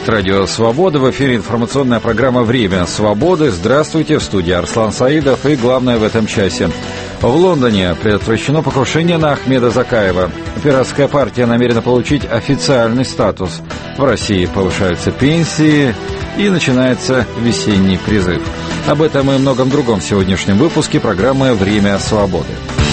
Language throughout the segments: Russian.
Проект «Радио Свобода». В эфире информационная программа «Время свободы». Здравствуйте, в студии Арслан Саидов. И главное в этом часе. В Лондоне предотвращено покушение на Ахмеда Закаева. Пиратская партия намерена получить официальный статус. В России повышаются пенсии и начинается весенний призыв. Об этом и многом другом в сегодняшнем выпуске программы «Время свободы».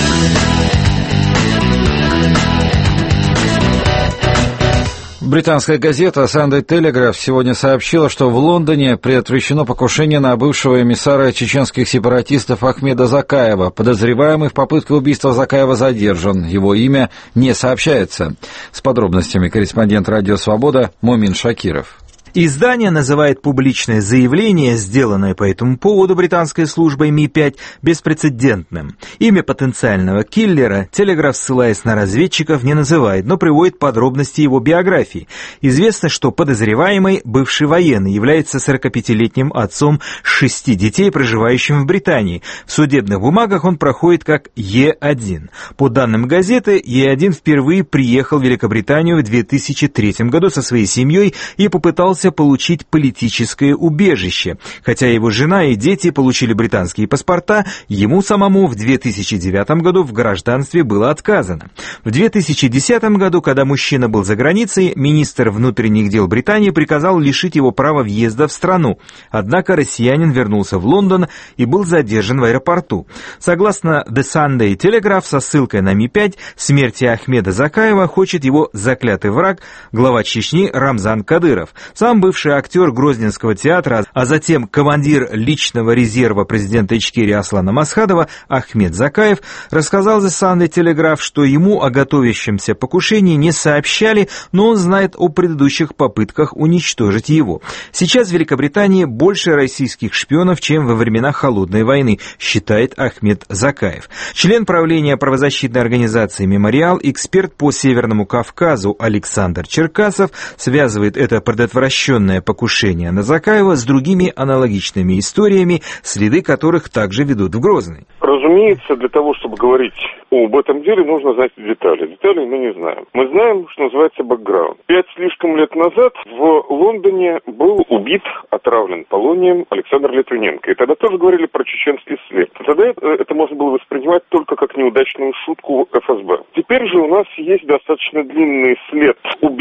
Британская газета Sunday Telegraph сегодня сообщила, что в Лондоне предотвращено покушение на бывшего эмиссара чеченских сепаратистов Ахмеда Закаева. Подозреваемый в попытке убийства Закаева задержан. Его имя не сообщается. С подробностями корреспондент «Радио Свобода» Мумин Шакиров. Издание называет публичное заявление, сделанное по этому поводу британской службой Ми-5, беспрецедентным. Имя потенциального киллера Телеграф, ссылаясь на разведчиков, не называет, но приводит подробности его биографии. Известно, что подозреваемый, бывший военный, является 45-летним отцом 6 детей, проживающим в Британии. В судебных бумагах он проходит как Е1. По данным газеты, Е1 впервые приехал в Великобританию в 2003 году со своей семьей и попытался получить политическое убежище. Хотя его жена и дети получили британские паспорта, ему самому в 2009 году в гражданстве было отказано. В 2010 году, когда мужчина был за границей, министр внутренних дел Британии приказал лишить его права въезда в страну. Однако россиянин вернулся в Лондон и был задержан в аэропорту. Согласно The Sunday Telegraph, со ссылкой на Ми-5, смерти Ахмеда Закаева хочет его заклятый враг, глава Чечни Рамзан Кадыров. Сам бывший актер Грозненского театра, а затем командир личного резерва президента Ичкерии Аслана Масхадова Ахмед Закаев рассказал The Sunday Telegraph, что ему о готовящемся покушении не сообщали, но он знает о предыдущих попытках уничтожить его. Сейчас в Великобритании больше российских шпионов, чем во времена Холодной войны, считает Ахмед Закаев. Член правления правозащитной организации «Мемориал», эксперт по Северному Кавказу Александр Черкасов связывает это предотвращенное покушение на Закаева с другими аналогичными историями, следы которых также ведут в Грозный. Разумеется, для того, чтобы говорить об этом деле, нужно знать детали. Деталей мы не знаем. Мы знаем, что называется, бэкграунд. 5 слишком лет назад в Лондоне был убит, отравлен полонием Александр Литвиненко. И тогда тоже говорили про чеченский след. Тогда это можно было воспринимать только как неудачную шутку ФСБ. Теперь же у нас есть достаточно длинный след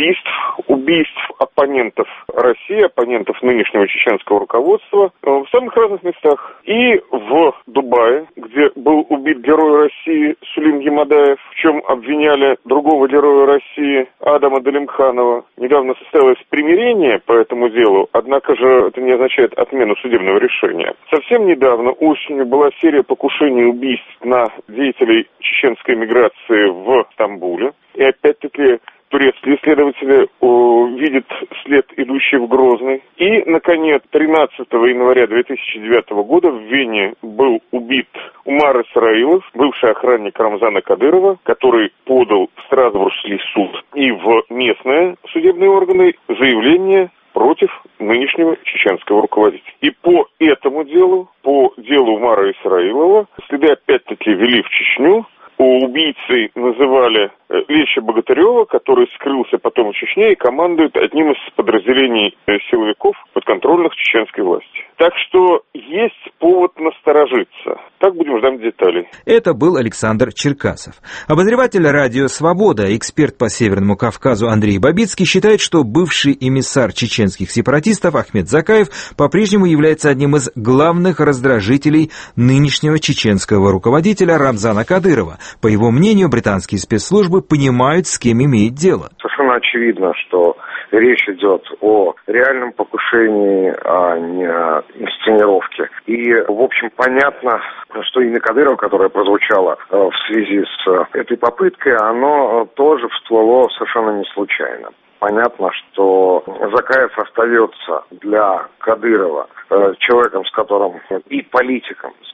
убийств оппонентов России, оппонентов нынешнего чеченского руководства в самых разных местах. И в Дубае, где был убит герой России Сулим Гимадаев, в чем обвиняли другого героя России Адама Далимкханова. Недавно состоялось примирение по этому делу, однако же это не означает отмену судебного решения. Совсем недавно, осенью, была серия покушений и убийств на деятелей чеченской миграции в Стамбуле. И опять-таки турецкие исследователи видят след, идущий в Грозный. И, наконец, 13 января 2009 года в Вене был убит Умар Исраилов, бывший охранник Рамзана Кадырова, который подал в Страсбургский суд и в местные судебные органы заявление против нынешнего чеченского руководителя. И по этому делу, по делу Умара Исраилова, следы опять-таки вели в Чечню. Убийцей называли Леща Богатырева, который скрылся потом в Чечне и командует одним из подразделений силовиков подконтрольных чеченской власти. Так что есть повод насторожиться. Так будем ждать деталей. Это был Александр Черкасов. Обозреватель «Радио Свобода», эксперт по Северному Кавказу Андрей Бабицкий считает, что бывший эмиссар чеченских сепаратистов Ахмед Закаев по-прежнему является одним из главных раздражителей нынешнего чеченского руководителя Рамзана Кадырова. По его мнению, британские спецслужбы понимают, с кем имеет дело. Совершенно очевидно, что речь идет о реальном покушении, а не о инсценировке. И, в общем, понятно, что имя Кадырова, которое прозвучало в связи с этой попыткой, оно тоже всплыло совершенно не случайно. Понятно, что Закаев остается для Кадырова человеком, с которым и политиком, с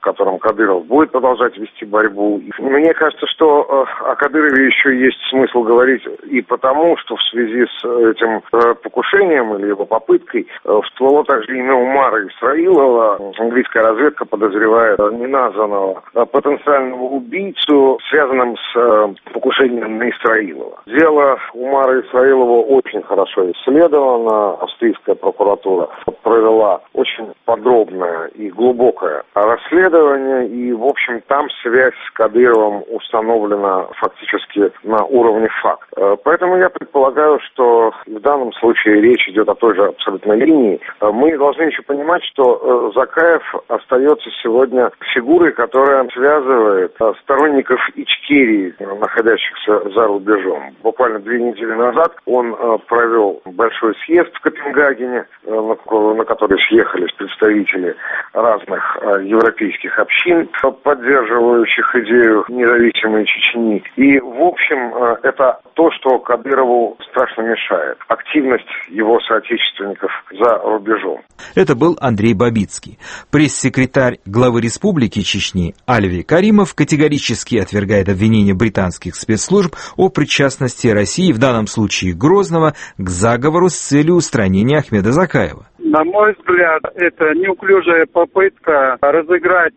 котором Кадыров будет продолжать вести борьбу. Мне кажется, что о Кадырове еще есть смысл говорить и потому, что в связи с этим покушением или его попыткой всплыло также имя Умара Исраилова. Английская разведка подозревает неназванного потенциального убийцу, связанным с покушением на Исраилова. Дело Умара Исраилова очень хорошо исследовано. Австрийская прокуратура провела очень подробное и глубокое расследование, и, в общем, там связь с Кадыровым установлена фактически на уровне факта. Поэтому я предполагаю, что в данном случае речь идет о той же абсолютной линии. Мы должны еще понимать, что Закаев остается сегодня фигурой, которая связывает сторонников Ичкерии, находящихся за рубежом. Буквально 2 недели назад он провел большой съезд в Копенгагене, на который съехались представители разных европейских общин, поддерживающих идею независимой Чечни. И, в общем, это то, что Кадырову страшно мешает. Активность его соотечественников за рубежом. Это был Андрей Бабицкий. Пресс-секретарь главы Республики Чечни Альви Каримов категорически отвергает обвинения британских спецслужб о причастности России, в данном случае Грозного, к заговору с целью устранения Ахмеда Закаева. На мой взгляд, это неуклюжая попытка разыграть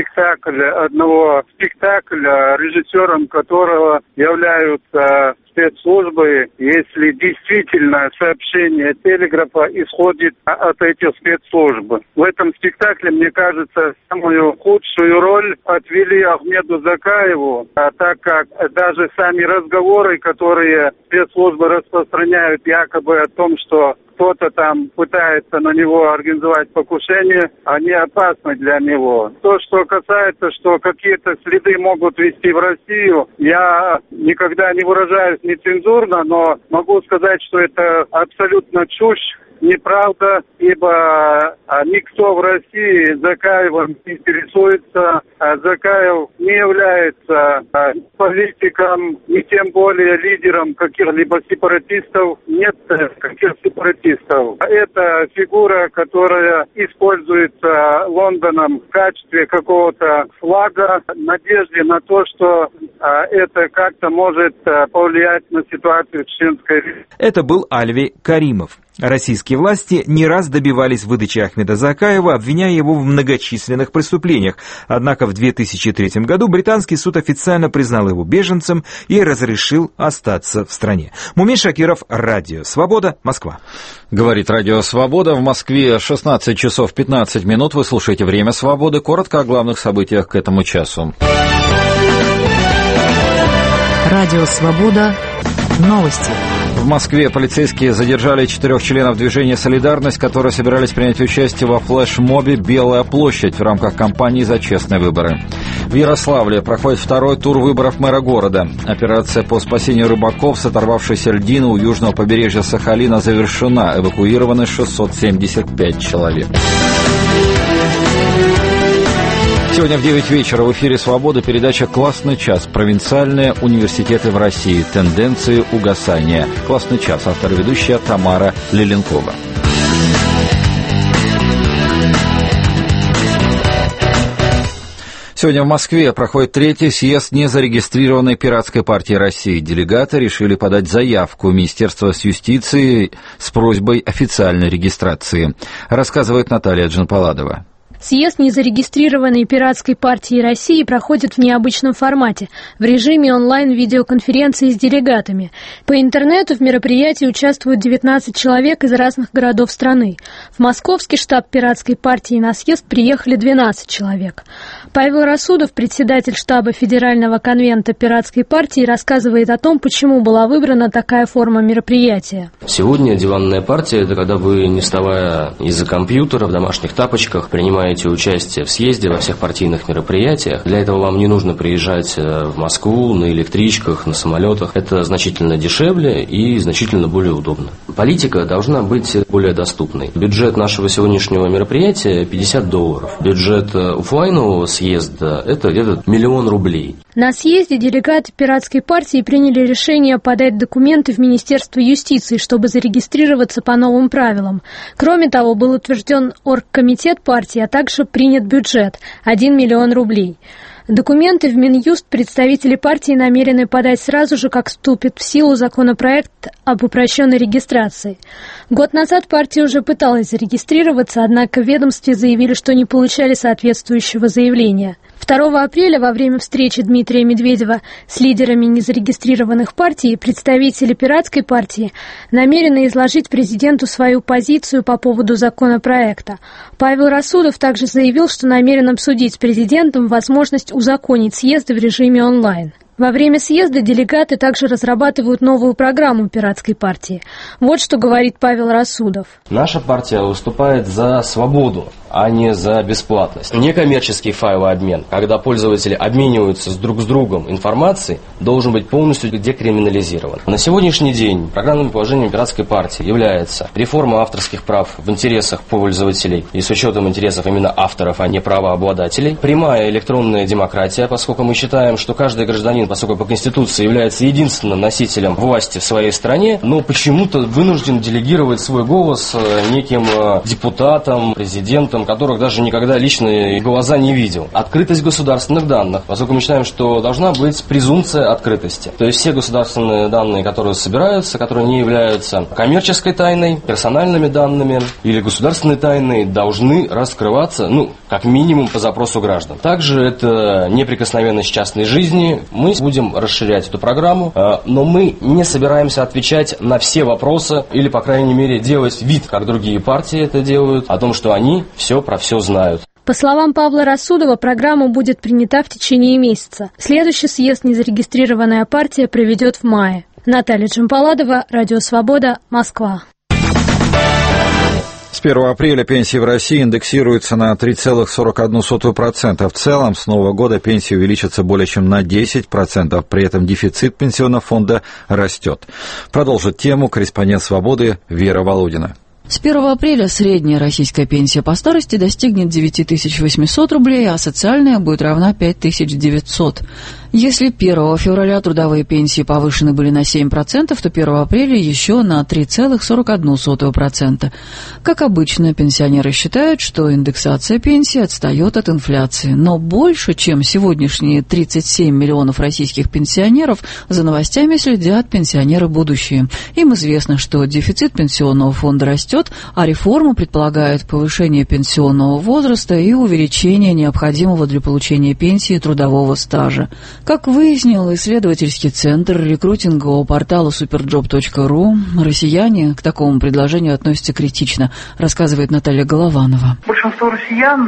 одного спектакля, режиссером которого являются спецслужбы, если действительно сообщение телеграфа исходит от этих спецслужб. В этом спектакле, мне кажется, самую худшую роль отвели Ахмеду Закаеву, так как даже сами разговоры, которые спецслужбы распространяют якобы о том, что кто-то там пытается на него организовать покушение, они опасны для него. То, что касается, что какие-то следы могут вести в Россию, я никогда не выражаюсь нецензурно, но могу сказать, что это абсолютно чушь, неправда, ибо никто в России Закаевым не интересуется. Закаев не является политиком, и тем более лидером каких-либо сепаратистов. Нет каких сепаратистов. Это фигура, которая используется Лондоном в качестве какого-то флага, в надежде на то, что это как-то может повлиять на ситуацию в Чеченской Республике. Это был Альви Каримов. Российские власти не раз добивались выдачи Ахмеда Закаева, обвиняя его в многочисленных преступлениях. Однако в 2003 году британский суд официально признал его беженцем и разрешил остаться в стране. Мумин Шакиров, Радио Свобода, Москва. Говорит Радио Свобода. В Москве 16 часов 15 минут. Вы слушаете «Время свободы». Коротко о главных событиях к этому часу. Радио Свобода. Новости. В Москве полицейские задержали 4 членов движения «Солидарность», которые собирались принять участие во флешмобе «Белая площадь» в рамках кампании «За честные выборы». В Ярославле проходит 2-й тур выборов мэра города. Операция по спасению рыбаков с оторвавшейся льдины у южного побережья Сахалина завершена. Эвакуированы 675 человек. Сегодня в 9 вечера в эфире «Свободы» передача «Классный час. Провинциальные университеты в России. Тенденции угасания». «Классный час». Автор и ведущая Тамара Леленкова. Сегодня в Москве проходит 3-й съезд незарегистрированной пиратской партии России. Делегаты решили подать заявку в Министерство юстиции с просьбой официальной регистрации. Рассказывает Наталья Джанпаладова. Съезд незарегистрированной пиратской партии России проходит в необычном формате, в режиме онлайн-видеоконференции с делегатами. По интернету в мероприятии участвуют 19 человек из разных городов страны. В московский штаб пиратской партии на съезд приехали 12 человек. Павел Расудов, председатель штаба Федерального конвента пиратской партии, рассказывает о том, почему была выбрана такая форма мероприятия. Сегодня диванная партия – это когда вы, не вставая из-за компьютера, в домашних тапочках, принимаете участие в съезде, во всех партийных мероприятиях. Для этого вам не нужно приезжать в Москву на электричках, на самолетах. Это значительно дешевле и значительно более удобно. Политика должна быть более доступной. Бюджет нашего сегодняшнего мероприятия $50. Бюджет офлайнового съезда – это где-то $1 000 000 рублей. На съезде делегаты пиратской партии приняли решение подать документы в Министерство юстиции, чтобы зарегистрироваться по новым правилам. Кроме того, был утвержден оргкомитет партии, а также принят бюджет – 1 миллион рублей. Документы в Минюст представители партии намерены подать сразу же, как вступит в силу законопроект об упрощенной регистрации. Год назад партия уже пыталась зарегистрироваться, однако в ведомстве заявили, что не получали соответствующего заявления. 2 апреля во время встречи Дмитрия Медведева с лидерами незарегистрированных партий представители пиратской партии намерены изложить президенту свою позицию по поводу законопроекта. Павел Расудов также заявил, что намерен обсудить с президентом возможность узаконить съезды в режиме онлайн. Во время съезда делегаты также разрабатывают новую программу пиратской партии. Вот что говорит Павел Расудов. Наша партия выступает за свободу, а не за бесплатность. Некоммерческий файлообмен, когда пользователи обмениваются друг с другом информацией, должен быть полностью декриминализирован. На сегодняшний день программным положением пиратской партии является реформа авторских прав в интересах пользователей и с учетом интересов именно авторов, а не правообладателей. Прямая электронная демократия, поскольку мы считаем, что каждый гражданин, поскольку по Конституции является единственным носителем власти в своей стране, но почему-то вынужден делегировать свой голос неким депутатам, президентам, которых даже никогда лично в глаза не видел. Открытость государственных данных, поскольку мы считаем, что должна быть презумпция открытости. То есть все государственные данные, которые собираются, которые не являются коммерческой тайной, персональными данными или государственной тайной, должны раскрываться, как минимум по запросу граждан. Также это неприкосновенность частной жизни. Мы будем расширять эту программу, но мы не собираемся отвечать на все вопросы или, по крайней мере, делать вид, как другие партии это делают, о том, что они все про все знают. По словам Павла Расудова, программа будет принята в течение месяца. Следующий съезд незарегистрированная партия проведет в мае. Наталья Джампаладова, Радио Свобода, Москва. С 1 апреля пенсии в России индексируются на 3,41%. В целом, с нового года пенсии увеличатся более чем на 10%. При этом дефицит пенсионного фонда растет. Продолжит тему корреспондент «Свободы» Вера Володина. С 1 апреля средняя российская пенсия по старости достигнет 9800 рублей, а социальная будет равна 5900. Если 1 февраля трудовые пенсии повышены были на 7%, то 1 апреля еще на 3,41%. Как обычно, пенсионеры считают, что индексация пенсии отстает от инфляции. Но больше, чем сегодняшние 37 миллионов российских пенсионеров, за новостями следят пенсионеры будущие. Им известно, что дефицит пенсионного фонда растет, а реформа предполагает повышение пенсионного возраста и увеличение необходимого для получения пенсии трудового стажа. Как выяснил исследовательский центр рекрутингового портала superjob.ru, россияне к такому предложению относятся критично, рассказывает Наталья Голованова. Большинство россиян,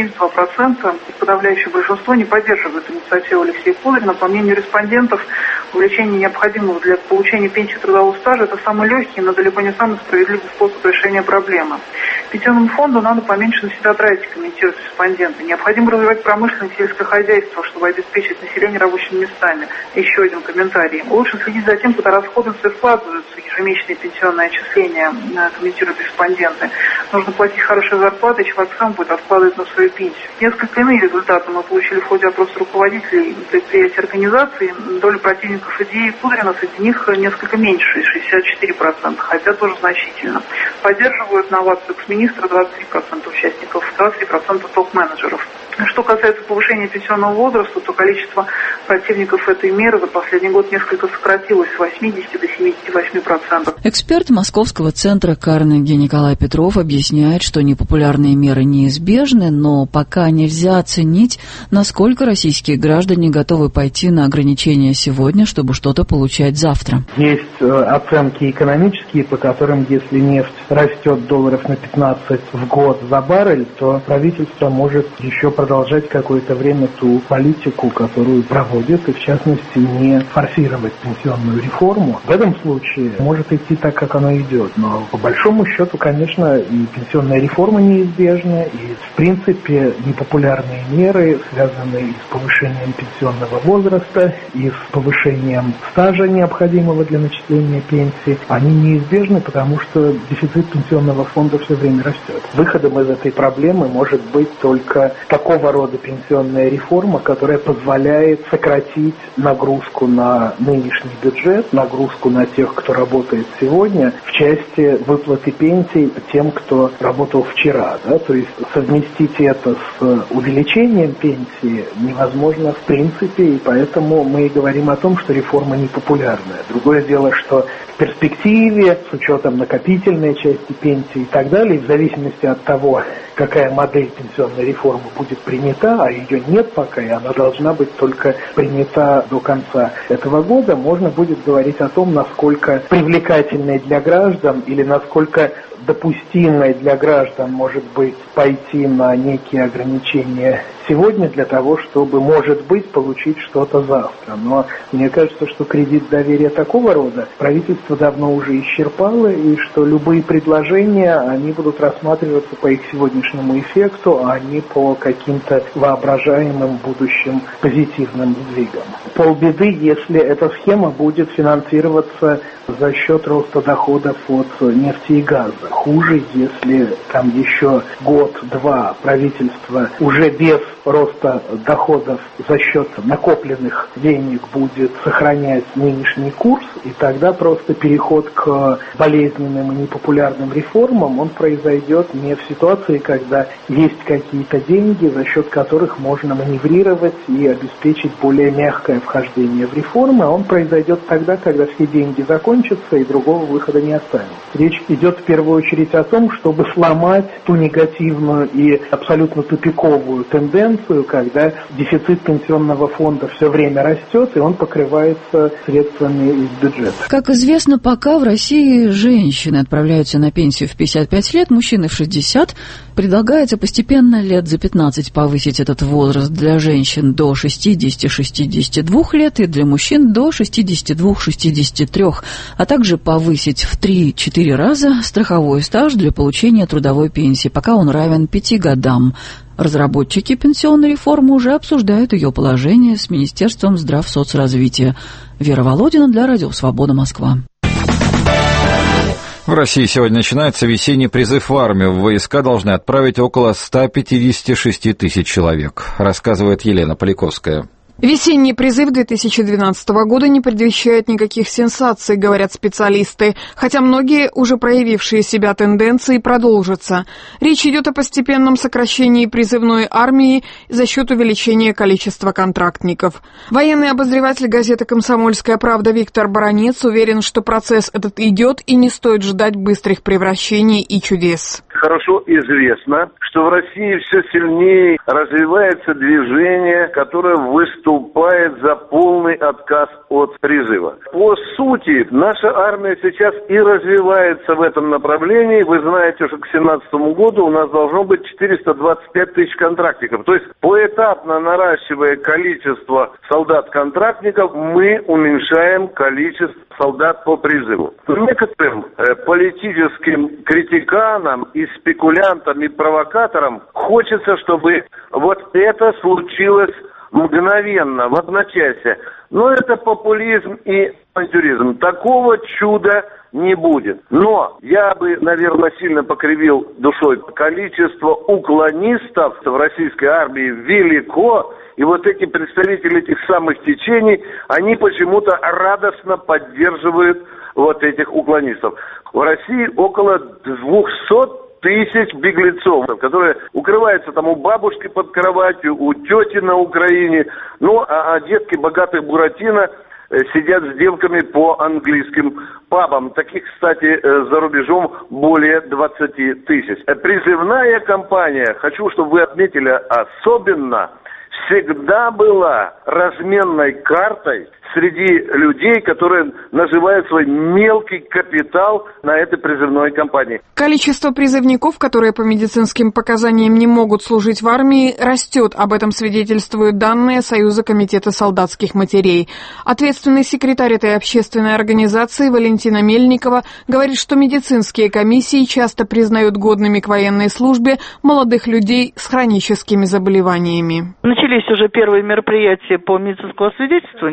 72%, подавляющее большинство, не поддерживает инициативу Алексея Кудрина. По мнению респондентов, увеличение необходимого для получения пенсии трудового стажа – это самый легкий, но далеко не самый справедливый способ решения проблемы. Пенсионному фонду надо поменьше на себя тратить, комментируют респонденты. Необходимо развивать промышленность и сельское хозяйство, чтобы обеспечить население рабочими местами. Еще один комментарий. Лучше следить за тем, куда расходуются и вкладываются ежемесячные пенсионные отчисления, комментируют респонденты. Нужно платить хорошие зарплаты, и человек сам будет откладывать на свою пенсию. Несколько иные результаты мы получили в ходе опроса руководителей предприятий и организаций. Доля противников идеи Кудрина среди них несколько меньше, 64%, хотя тоже значительно. Поддерживают новацию экс-министра 23% участников, 23% топ-менеджеров. Что касается повышения пенсионного возраста, то количество противников этой меры за последний год несколько сократилось с 80 до 78%. Эксперт Московского центра Карнеги Николай Петров объясняет, что непопулярные меры неизбежны, но пока нельзя оценить, насколько российские граждане готовы пойти на ограничения сегодня, чтобы что-то получать завтра. Есть оценки экономические, по которым, если нефть растет долларов на 15 в год за баррель, то правительство может еще продолжать какое-то время ту политику, которую проводит, и в частности не форсировать пенсионную реформу. В этом случае может идти так, как оно идет. Но по большому счету, конечно, и пенсионная реформа неизбежна, и в принципе непопулярные меры, связанные с повышением пенсионного возраста и с повышением стажа, необходимого для начисления пенсии, они неизбежны, потому что дефицит пенсионного фонда все время растет. Выходом из этой проблемы может быть только такого рода пенсионная реформа, которая позволяет хоть сократить нагрузку на нынешний бюджет, нагрузку на тех, кто работает сегодня, в части выплаты пенсий тем, кто работал вчера. Да? То есть совместить это с увеличением пенсии невозможно в принципе, и поэтому мы и говорим о том, что реформа непопулярная. Другое дело, что в перспективе, с учетом накопительной части пенсии и так далее, в зависимости от того, какая модель пенсионной реформы будет принята, а ее нет пока, и она должна быть только принята до конца этого года, можно будет говорить о том, насколько привлекательной для граждан или насколько допустимой для граждан может быть пойти на некие ограничения сегодня для того, чтобы, может быть, получить что-то завтра. Но мне кажется, что кредит доверия такого рода правительство давно уже исчерпало, и что любые предложения, они будут рассматриваться по их сегодняшнему эффекту, а не по каким-то воображаемым будущим позитивным сдвигам. Полбеды, если эта схема будет финансироваться за счет роста доходов от нефти и газа. Хуже, если там еще год-два правительство уже без роста доходов за счет накопленных денег будет сохранять нынешний курс, и тогда просто переход к болезненным и непопулярным реформам, он произойдет не в ситуации, когда есть какие-то деньги, за счет которых можно маневрировать и обеспечить более мягкое вхождение в реформы, а он произойдет тогда, когда все деньги закончатся и другого выхода не останется. Речь идет в первую очередь о том, чтобы сломать ту негативную и абсолютно тупиковую тенденцию, когда дефицит пенсионного фонда все время растет, и он покрывается средствами из бюджета. Как известно, пока в России женщины отправляются на пенсию в 55 лет, мужчины в 60, предлагается постепенно лет за 15 повысить этот возраст для женщин до 60-62 лет и для мужчин до 62-63, а также повысить в 3-4 раза страховой стаж для получения трудовой пенсии, пока он равен 5 годам. Разработчики пенсионной реформы уже обсуждают ее положение с Министерством здравсоцразвития. Вера Володина для Радио Свобода, Москва. В России сегодня начинается весенний призыв в армию. В войска должны отправить около 156 тысяч человек, рассказывает Елена Поляковская. Весенний призыв 2012 года не предвещает никаких сенсаций, говорят специалисты, хотя многие уже проявившие себя тенденции продолжатся. Речь идет о постепенном сокращении призывной армии за счет увеличения количества контрактников. Военный обозреватель газеты «Комсомольская правда» Виктор Баранец уверен, что процесс этот идет и не стоит ждать быстрых превращений и чудес. Хорошо известно, что в России все сильнее развивается движение, которое выступает за полный отказ от призыва. По сути, наша армия сейчас и развивается в этом направлении. Вы знаете, что к 2017 году у нас должно быть 425 тысяч контрактников. То есть, поэтапно наращивая количество солдат-контрактников, мы уменьшаем количество солдат по призыву. Некоторым политическим критиканам и спекулянтам и провокаторам хочется, чтобы вот это случилось мгновенно, в одночасье. Но это популизм и авантюризм. Такого чуда не будет. Но я бы, наверное, сильно покривил душой. Количество уклонистов в российской армии велико, и вот эти представители этих самых течений, они почему-то радостно поддерживают вот этих уклонистов. В России около 200 тысяч беглецов, которые укрываются там у бабушки под кроватью, у тети на Украине, ну, а детки богатых Буратино сидят с девками по английским пабам. Таких, кстати, за рубежом более 20 тысяч. Призывная кампания, хочу, чтобы вы отметили особенно, всегда была разменной картой среди людей, которые наживают свой мелкий капитал на этой призывной кампании. Количество призывников, которые по медицинским показаниям не могут служить в армии, растет. Об этом свидетельствуют данные Союза комитета солдатских матерей. Ответственный секретарь этой общественной организации Валентина Мельникова говорит, что медицинские комиссии часто признают годными к военной службе молодых людей с хроническими заболеваниями. Начались уже первые мероприятия по медицинскому освидетельствованию.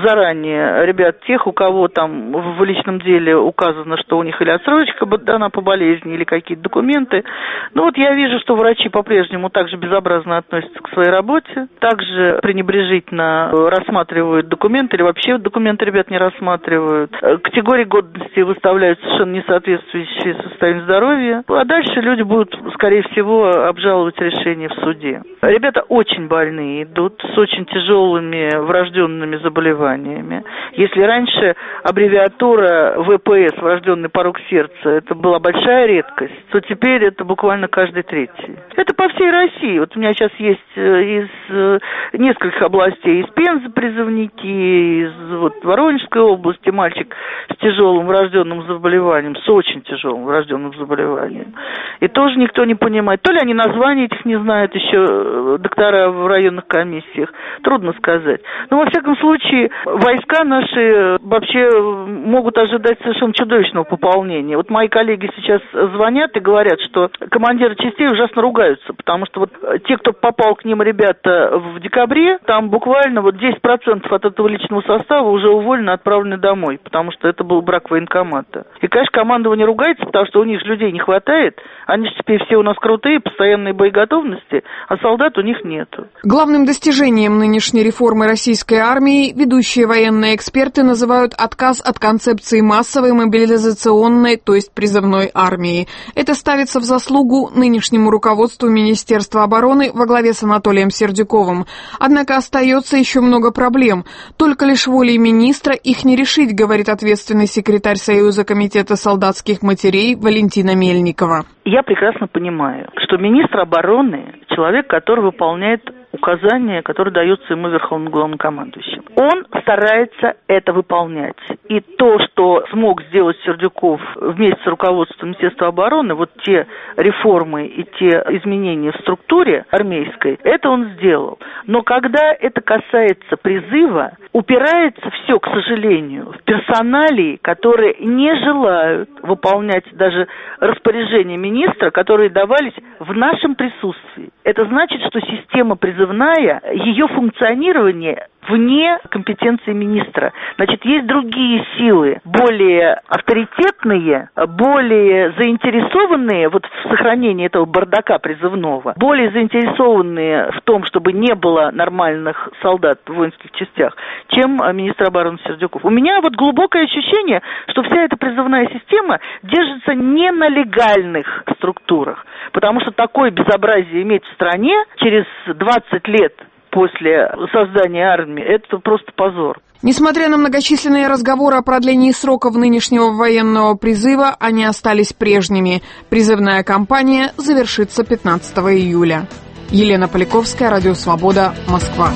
заранее ребят, тех, у кого там в личном деле указано, что у них или отсрочка дана по болезни, или какие-то документы. Ну вот я вижу, что врачи по-прежнему также безобразно относятся к своей работе, также пренебрежительно рассматривают документы, или вообще документы ребят не рассматривают. Категории годности выставляют совершенно не соответствующие состоянию здоровья. А дальше люди будут, скорее всего, обжаловать решение в суде. Ребята очень больные идут, с очень тяжелыми врожденными заболеваниями. Если раньше аббревиатура ВПС, врожденный порок сердца, это была большая редкость, то теперь это буквально каждый третий. Это по всей России. Вот у меня сейчас есть из нескольких областей, из Пензы призывники, из Воронежской области мальчик с тяжелым врожденным заболеванием, с очень тяжелым врожденным заболеванием. И тоже никто не понимает. То ли они названия этих не знают еще, доктора в районных комиссиях, трудно сказать. Но, во всяком случае, войска наши вообще могут ожидать совершенно чудовищного пополнения. Вот мои коллеги сейчас звонят и говорят, что командиры частей ужасно ругаются, потому что вот те, кто попал к ним, ребята, в декабре, там буквально 10% от этого личного состава уже уволены, отправлены домой, потому что это был брак военкомата. И, конечно, командование ругается, потому что у них же людей не хватает, они же теперь все у нас крутые, постоянные боеготовности, а солдат у них нету. Главным достижением нынешней реформы российской армии ведущие военные эксперты называют отказ от концепции массовой мобилизационной, то есть призывной армии. Это ставится в заслугу нынешнему руководству Министерства обороны во главе с Анатолием Сердюковым. Однако остается еще много проблем. Только лишь волей министра их не решить, говорит ответственный секретарь Союза комитета солдатских матерей Валентина Мельникова. Я прекрасно понимаю, что министр обороны – человек, который выполняет указания, которые даются ему Верховным Главнокомандующим. Он старается это выполнять. И то, что смог сделать Сердюков вместе с руководством Министерства обороны, вот те реформы и те изменения в структуре армейской, это он сделал. Но когда это касается призыва, упирается все, к сожалению, в персоналии, которые не желают выполнять даже распоряжения министра, которые давались в нашем присутствии. Это значит, что система призывная, ее функционирование вне компетенции министра. Значит, есть другие силы, более авторитетные, более заинтересованные вот в сохранении этого бардака призывного, более заинтересованные в том, чтобы не было нормальных солдат в воинских частях, чем министр обороны Сердюков. У меня вот глубокое ощущение, что вся эта призывная система держится не на легальных структурах, потому что такое безобразие иметь в стране через 20 лет после создания армии, это просто позор. Несмотря на многочисленные разговоры о продлении сроков нынешнего военного призыва, они остались прежними. Призывная кампания завершится 15 июля. Елена Поляковская, Радио Свобода, Москва.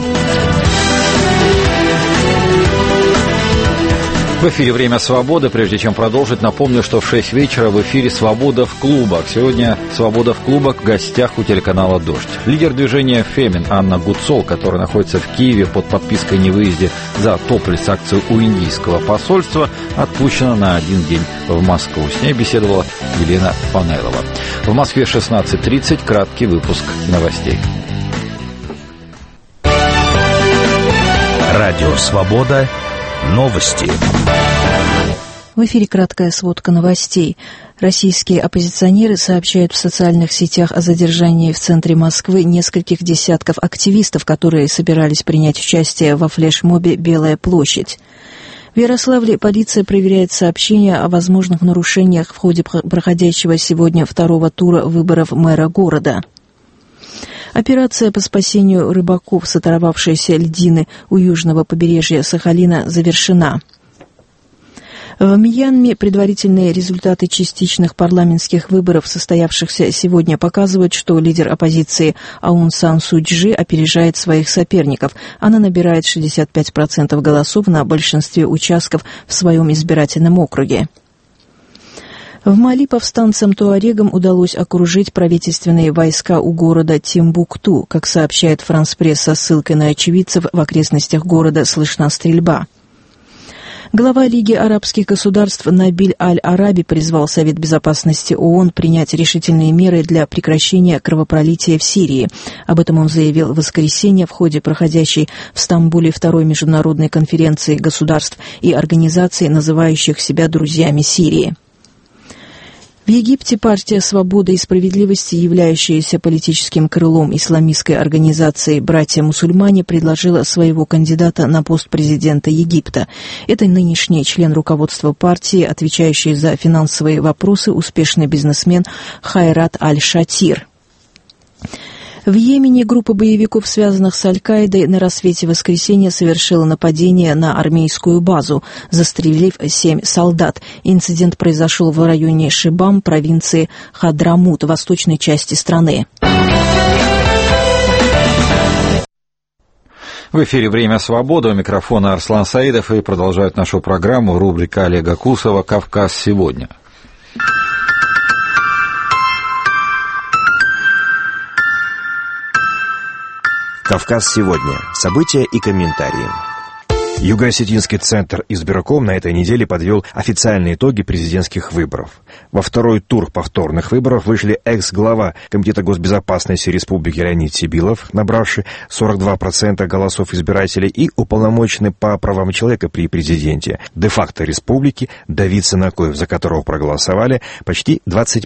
В эфире «Время свободы». Прежде чем продолжить, напомню, что в 6 вечера в эфире «Свобода в клубах». Сегодня «Свобода в клубах» в гостях у телеканала «Дождь». Лидер движения «Фемин» Анна Гуцол, которая находится в Киеве под подпиской о невыезде за топлес-акцию у индийского посольства, отпущена на 1 день в Москву. С ней беседовала Елена Фанайлова. В Москве 16:30. Краткий выпуск новостей. Радио «Свобода». Новости. В эфире краткая сводка новостей. Российские оппозиционеры сообщают в социальных сетях о задержании в центре Москвы нескольких десятков активистов, которые собирались принять участие во флешмобе «Белая площадь». В Ярославле полиция проверяет сообщения о возможных нарушениях в ходе проходящего сегодня второго тура выборов мэра города. Операция по спасению рыбаков с оторвавшейся льдины у южного побережья Сахалина завершена. В Мьянме предварительные результаты частичных парламентских выборов, состоявшихся сегодня, показывают, что лидер оппозиции Аун Сан Су Чжи опережает своих соперников. Она набирает 65% голосов на большинстве участков в своем избирательном округе. В Мали повстанцам-туарегам удалось окружить правительственные войска у города Тимбукту. Как сообщает Франс Пресс со ссылкой на очевидцев, в окрестностях города слышна стрельба. Глава Лиги арабских государств Набиль Аль-Араби призвал Совет безопасности ООН принять решительные меры для прекращения кровопролития в Сирии. Об этом он заявил в воскресенье в ходе проходящей в Стамбуле второй международной конференции государств и организаций, называющих себя друзьями Сирии. В Египте партия «Свобода и справедливости», являющаяся политическим крылом исламистской организации «Братья-мусульмане», предложила своего кандидата на пост президента Египта. Это нынешний член руководства партии, отвечающий за финансовые вопросы, успешный бизнесмен Хайрат Аль-Шатир. В Йемене группа боевиков, связанных с Аль-Каидой, на рассвете воскресенья совершила нападение на армейскую базу, застрелив 7 солдат. Инцидент произошел в районе Шибам, провинции Хадрамут, восточной части страны. В эфире «Время свободы», у микрофона Арслан Саидов, и продолжает нашу программу рубрика Олега Кусова «Кавказ сегодня». «Кавказ сегодня». События и комментарии. Юго-Осетинский центр избирком на этой неделе подвел официальные итоги президентских выборов. Во второй тур повторных выборов вышли экс-глава Комитета госбезопасности Республики Леонид Сибилов, набравший 42% голосов избирателей, и уполномоченный по правам человека при президенте де-факто республики Давид Санакоев, за которого проголосовали почти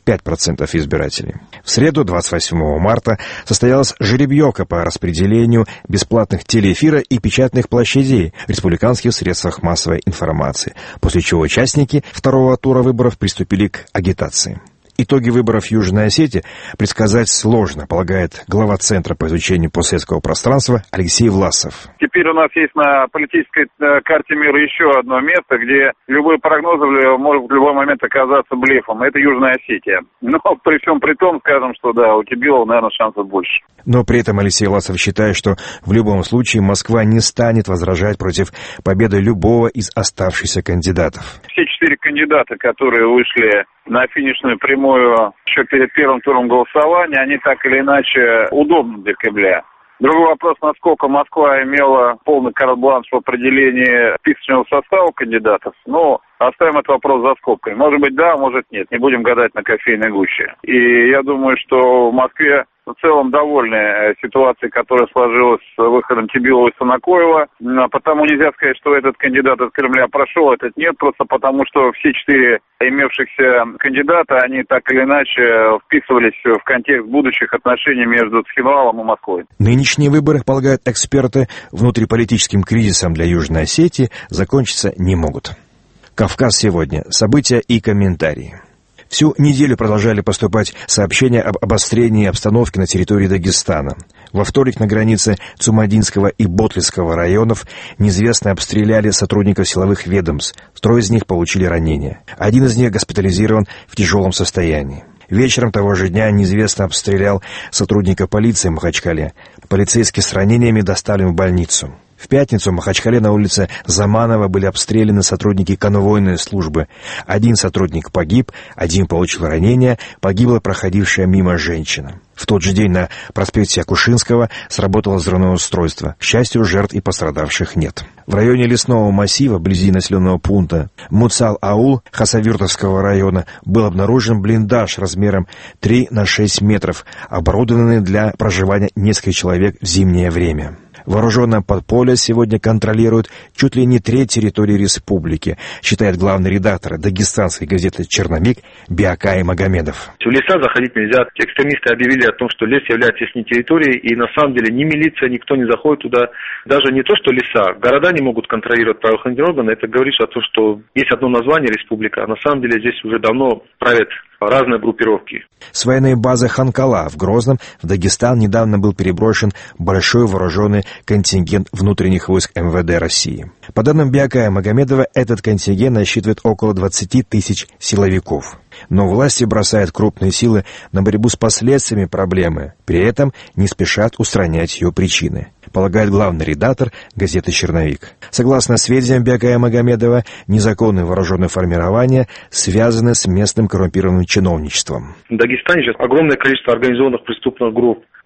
25% избирателей. В среду, 28 марта, состоялась жеребьевка по распределению бесплатных телеэфира и печатных площадей в республиканских средствах массовой информации, после чего участники второго тура выборов приступили к агитации. Итоги выборов в Южной Осетии предсказать сложно, полагает глава Центра по изучению постсоветского пространства Алексей Власов. Теперь у нас есть на политической карте мира еще одно место, где любые прогнозы могут в любой момент оказаться блефом. Это Южная Осетия. Но при всем при том, скажем, что да, у Кибилова, наверное, шансов больше. Но при этом Алексей Власов считает, что в любом случае Москва не станет возражать против победы любого из оставшихся кандидатов. Все 4 кандидата, которые вышли на финишную прямую еще перед первым туром голосования, они так или иначе удобны для Кремля. Другой вопрос, насколько Москва имела полный карт-бланш в определении списочного состава кандидатов. Но оставим этот вопрос за скобкой. Может быть, да, может, нет. Не будем гадать на кофейной гуще. И я думаю, что в Москве в целом довольны ситуацией, которая сложилась с выходом Кибилова и Санакоева. Потому нельзя сказать, что этот кандидат от Кремля прошел, этот нет. Просто потому, что все 4 имевшихся кандидата, они так или иначе вписывались в контекст будущих отношений между Цхинвалом и Москвой. Нынешние выборы, полагают эксперты, внутриполитическим кризисом для Южной Осетии закончиться не могут. «Кавказ сегодня». События и комментарии. Всю неделю продолжали поступать сообщения об обострении обстановки на территории Дагестана. Во вторник на границе Цумадинского и Ботлисского районов неизвестные обстреляли сотрудников силовых ведомств. 3 из них получили ранения. Один из них госпитализирован в тяжелом состоянии. Вечером того же дня неизвестно обстрелял сотрудника полиции в Махачкале. Полицейские с ранениями доставлены в больницу. В пятницу в Махачкале на улице Заманова были обстреляны сотрудники конвойной службы. 1 сотрудник погиб, 1 получил ранения, погибла проходившая мимо женщина. В тот же день на проспекте Акушинского сработало взрывное устройство. К счастью, жертв и пострадавших нет. В районе лесного массива, вблизи населенного пункта Муцал-Аул Хасавюртовского района, был обнаружен блиндаж размером 3 на 6 метров, оборудованный для проживания нескольких человек в зимнее время. Вооруженное подполье сегодня контролирует чуть ли не треть территории республики, считает главный редактор дагестанской газеты «Черномик» Биакай Магомедов. В леса заходить нельзя. Экстремисты объявили о том, что лес является их территорией, и на самом деле ни милиция, никто не заходит туда. Даже не то, что леса, города не могут контролировать правоохранительные органы. Это говорит о том, что есть одно название республика, а на самом деле здесь уже давно правят разные группировки. С военной базы Ханкала в Грозном в Дагестан недавно был переброшен большой вооруженный контингент внутренних войск МВД России. По данным Биакая Магомедова, этот контингент насчитывает около 20 тысяч силовиков. Но власти бросают крупные силы на борьбу с последствиями проблемы, при этом не спешат устранять ее причины, полагает главный редактор газеты «Черновик». Согласно сведениям Биакая Магомедова, незаконные вооруженные формирования связаны с местным коррумпированным чиновничеством. В Дагестане сейчас огромное количество организованных преступных групп.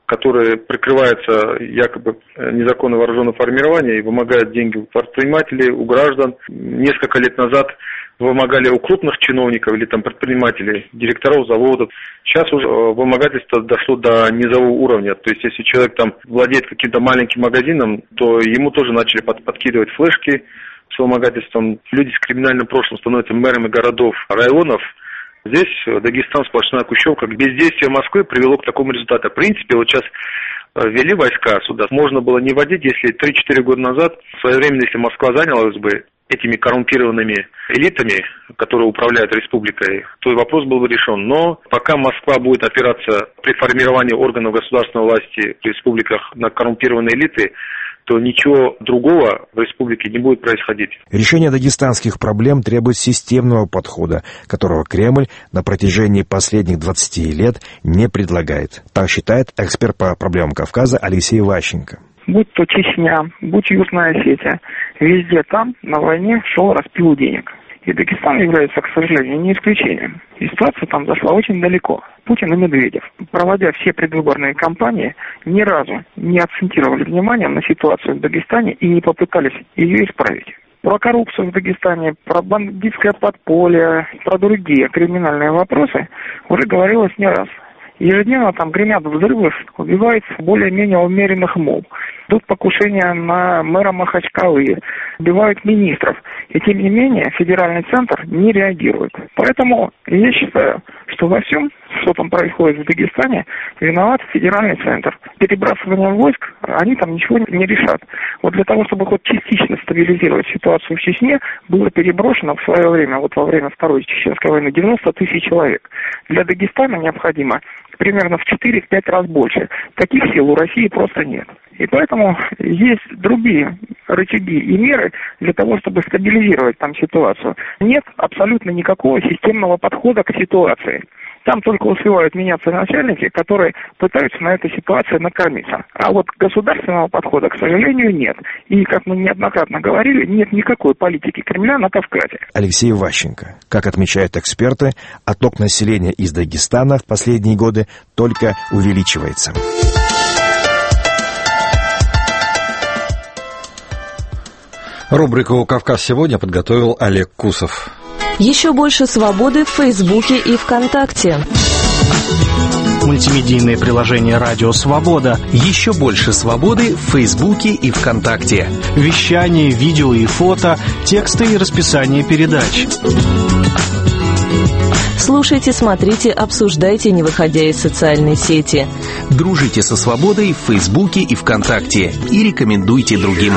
которые прикрываются якобы незаконно вооруженным формированием и вымогают деньги у предпринимателей, у граждан. Несколько лет назад вымогали у крупных чиновников или там предпринимателей, директоров заводов. Сейчас уже вымогательство дошло до низового уровня. То есть, если человек там владеет каким-то маленьким магазином, то ему тоже начали подкидывать флешки с вымогательством. Люди с криминальным прошлым становятся мэрами городов, районов. Здесь Дагестан сплошная кущевка. Бездействие Москвы привело к такому результату. В принципе, вот сейчас ввели войска сюда. Можно было не вводить, если 3-4 года назад, в свое время, если Москва занялась бы этими коррумпированными элитами, которые управляют республикой, то вопрос был бы решен. Но пока Москва будет опираться при формировании органов государственной власти в республиках на коррумпированные элиты, то ничего другого в республике не будет происходить. Решение дагестанских проблем требует системного подхода, которого Кремль на протяжении последних 20 лет не предлагает. Так считает эксперт по проблемам Кавказа Алексей Ващенко. Будь то Чечня, будь Южная Осетия, везде там на войне шел распил денег. И Дагестан является, к сожалению, не исключением. И ситуация там зашла очень далеко. Путин и Медведев, проводя все предвыборные кампании, ни разу не акцентировали внимание на ситуацию в Дагестане и не попытались ее исправить. Про коррупцию в Дагестане, про бандитское подполье, про другие криминальные вопросы уже говорилось не раз. Ежедневно там гремят взрывы, убиваются более-менее умеренных моб. Тут покушения на мэра Махачкалы, убивают министров. И тем не менее федеральный центр не реагирует. Поэтому я считаю, что во всем, что там происходит в Дагестане, виноват федеральный центр. Перебрасывание войск, они там ничего не решат. Вот для того, чтобы хоть частично стабилизировать ситуацию в Чечне, было переброшено в свое время, вот во время Второй Чеченской войны, 90 тысяч человек. Для Дагестана необходимо примерно в 4-5 раз больше. Таких сил у России просто нет. И поэтому есть другие рычаги и меры для того, чтобы стабилизировать там ситуацию. Нет абсолютно никакого системного подхода к ситуации. Там только успевают меняться начальники, которые пытаются на этой ситуации накормиться. А вот государственного подхода, к сожалению, нет. И, как мы неоднократно говорили, нет никакой политики Кремля на Кавказе. Алексей Ващенко. Как отмечают эксперты, отток населения из Дагестана в последние годы только увеличивается. Рубрику «Кавказ сегодня» подготовил Олег Кусов. Еще больше свободы в Фейсбуке и ВКонтакте. Мультимедийное приложение «Радио Свобода». Еще больше свободы в Фейсбуке и ВКонтакте. Вещание, видео и фото, тексты и расписание передач. Слушайте, смотрите, обсуждайте, не выходя из социальной сети. Дружите со свободой в Фейсбуке и ВКонтакте. И рекомендуйте другим.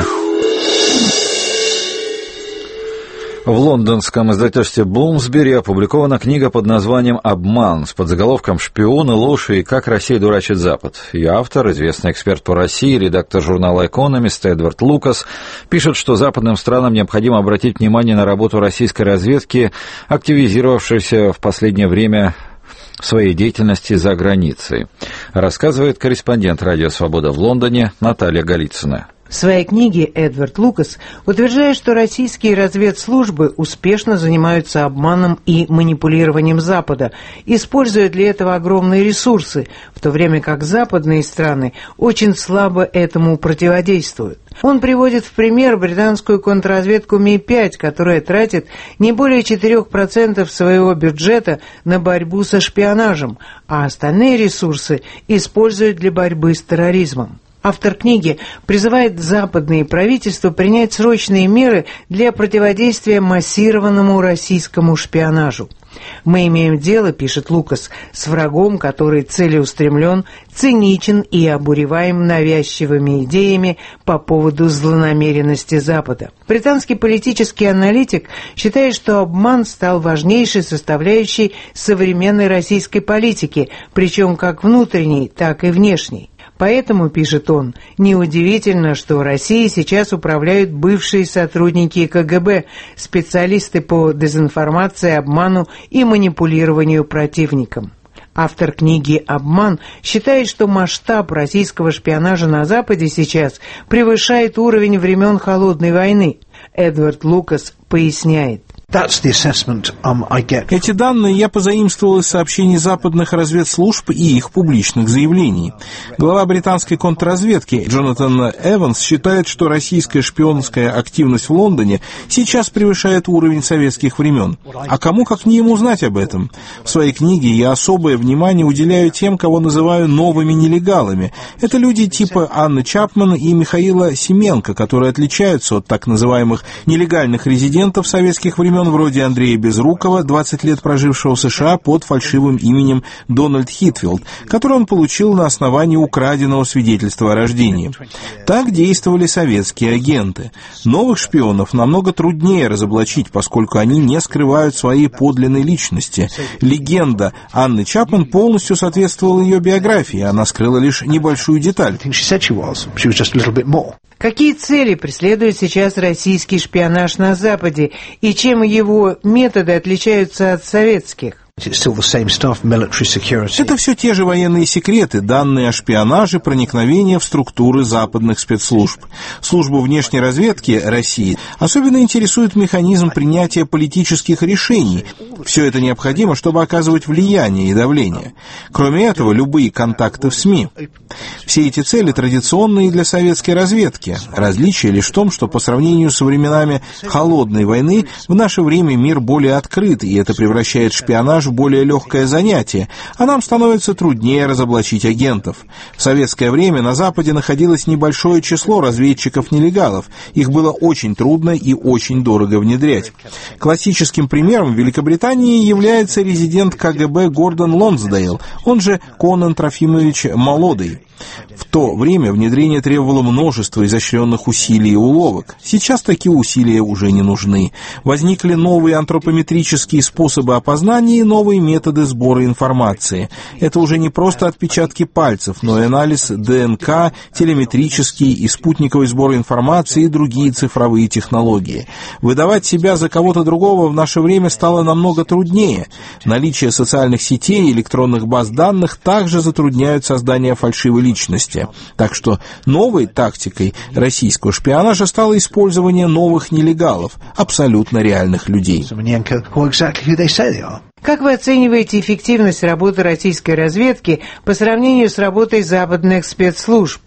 В лондонском издательстве Bloomsbury опубликована книга под названием «Обман» с подзаголовком «Шпионы, ложь и как Россия дурачит Запад». Ее автор, известный эксперт по России, редактор журнала «Экономист» Эдвард Лукас, пишет, что западным странам необходимо обратить внимание на работу российской разведки, активизировавшейся в последнее время в своей деятельности за границей. Рассказывает корреспондент «Радио Свобода» в Лондоне Наталья Голицына. В своей книге Эдвард Лукас утверждает, что российские разведслужбы успешно занимаются обманом и манипулированием Запада, используя для этого огромные ресурсы, в то время как западные страны очень слабо этому противодействуют. Он приводит в пример британскую контрразведку Ми-5, которая тратит не более 4% своего бюджета на борьбу со шпионажем, а остальные ресурсы используют для борьбы с терроризмом. Автор книги призывает западные правительства принять срочные меры для противодействия массированному российскому шпионажу. «Мы имеем дело, — пишет Лукас, — с врагом, который целеустремлен, циничен и обуреваем навязчивыми идеями по поводу злонамеренности Запада». Британский политический аналитик считает, что обман стал важнейшей составляющей современной российской политики, причем как внутренней, так и внешней. Поэтому, пишет он, неудивительно, что Россией сейчас управляют бывшие сотрудники КГБ, специалисты по дезинформации, обману и манипулированию противником. Автор книги «Обман» считает, что масштаб российского шпионажа на Западе сейчас превышает уровень времен Холодной войны. Эдвард Лукас поясняет. Эти данные я позаимствовал из сообщений западных разведслужб и их публичных заявлений. Глава британской контрразведки Джонатан Эванс считает, что российская шпионская активность в Лондоне сейчас превышает уровень советских времен. А кому как не ему знать об этом? В своей книге я особое внимание уделяю тем, кого называю новыми нелегалами. Это люди типа Анны Чапман и Михаила Семенко, которые отличаются от так называемых нелегальных резидентов советских времен, вроде Андрея Безрукова, 20 лет прожившего в США под фальшивым именем Дональд Хитфилд, который он получил на основании украденного свидетельства о рождении. Так действовали советские агенты. Новых шпионов намного труднее разоблачить, поскольку они не скрывают своей подлинной личности. Легенда Анны Чапман полностью соответствовала ее биографии, она скрыла лишь небольшую деталь. Какие цели преследует сейчас российский шпионаж на Западе и чем его методы отличаются от советских? Это все те же военные секреты, данные о шпионаже, проникновение в структуры западных спецслужб. Службу внешней разведки России особенно интересует механизм принятия политических решений. Все это необходимо, чтобы оказывать влияние и давление. Кроме этого, любые контакты в СМИ. Все эти цели традиционные для советской разведки. Различие лишь в том, что по сравнению с временами холодной войны в наше время мир более открыт, и это превращает шпионаж в более легкое занятие, а нам становится труднее разоблачить агентов. В советское время на Западе находилось небольшое число разведчиков-нелегалов. Их было очень трудно и очень дорого внедрять. Классическим примером в Великобритании является резидент КГБ Гордон Лонсдейл, он же Конан Трофимович Молодый. В то время внедрение требовало множества изощренных усилий и уловок. Сейчас такие усилия уже не нужны. Возникли новые антропометрические способы опознания и новые методы сбора информации. Это уже не просто отпечатки пальцев, но и анализ ДНК, телеметрический и спутниковый сбор информации и другие цифровые технологии. Выдавать себя за кого-то другого в наше время стало намного труднее. Наличие социальных сетей и электронных баз данных также затрудняют создание фальшивой личности. Так что новой тактикой российского шпионажа стало использование новых нелегалов, абсолютно реальных людей. Как вы оцениваете эффективность работы российской разведки по сравнению с работой западных спецслужб?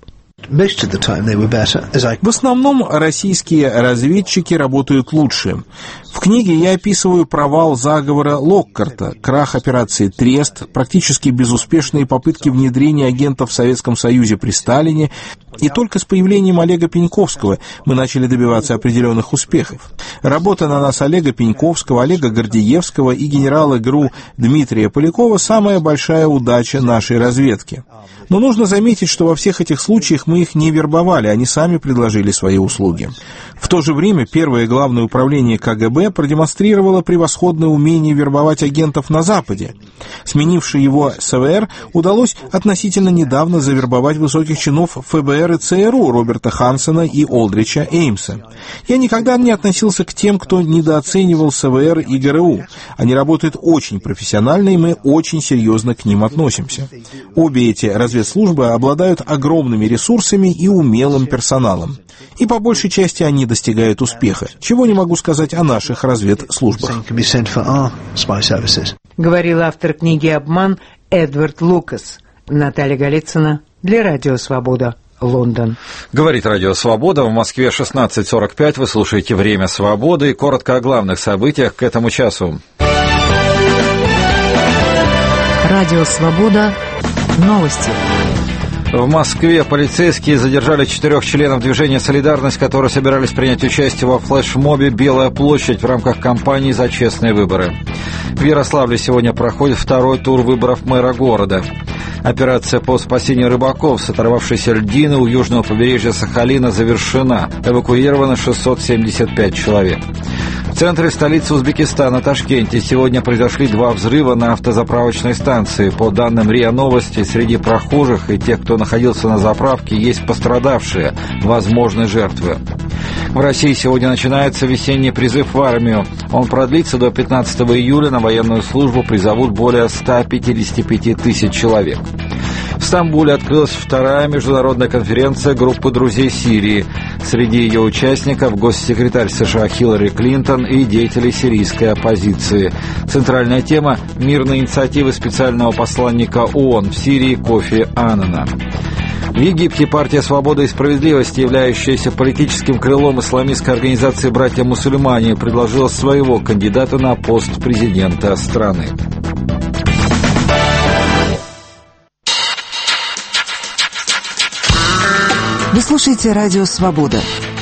В основном российские разведчики работают лучше. В книге я описываю провал заговора Локкарта, крах операции «Трест», практически безуспешные попытки внедрения агентов в Советском Союзе при Сталине, и только с появлением Олега Пеньковского мы начали добиваться определенных успехов. Работа на нас Олега Пеньковского, Олега Гордеевского и генерала ГРУ Дмитрия Полякова – самая большая удача нашей разведки. Но нужно заметить, что во всех этих случаях мы их не вербовали, они сами предложили свои услуги. В то же время Первое главное управление КГБ продемонстрировало превосходное умение вербовать агентов на Западе. Сменивший его СВР удалось относительно недавно завербовать высоких чинов ФБР и ЦРУ Роберта Хансена и Олдрича Эймса. Я никогда не относился к тем, кто недооценивал СВР и ГРУ. Они работают очень профессионально, и мы очень серьезно к ним относимся. Обе эти разведслужбы обладают огромными ресурсами и умелым персоналом. И по большей части они достигают успеха, чего не могу сказать о наших разведслужбах. Говорил автор книги «Обман» Эдвард Лукас. Наталья Голицына для Радио Свобода. Лондон. Говорит Радио Свобода. В Москве 16:45. Вы слушаете «Время свободы». И коротко о главных событиях к этому часу. Радио Свобода. Новости. В Москве полицейские задержали 4 членов движения «Солидарность», которые собирались принять участие во флешмобе «Белая площадь» в рамках кампании «За честные выборы». В Ярославле сегодня проходит второй тур выборов мэра города. Операция по спасению рыбаков с оторвавшейся льдины у южного побережья Сахалина завершена. Эвакуировано 675 человек. В центре столицы Узбекистана, Ташкенте, сегодня произошли 2 взрыва на автозаправочной станции. По данным РИА Новости, среди прохожих и тех, кто находился на заправке, есть пострадавшие, возможны жертвы. В России сегодня начинается весенний призыв в армию. Он продлится до 15 июля. На военную службу призовут более 155 тысяч человек. В В Стамбуле открылась вторая международная конференция группы друзей Сирии. Среди ее участников госсекретарь США Хиллари Клинтон и деятели сирийской оппозиции. Центральная тема – мирные инициативы специального посланника ООН в Сирии Кофи Аннана. В Египте партия «Свобода и справедливость», являющаяся политическим крылом исламистской организации «Братья-мусульмане», предложила своего кандидата на пост президента страны. Вы слушаете радио «Свобода».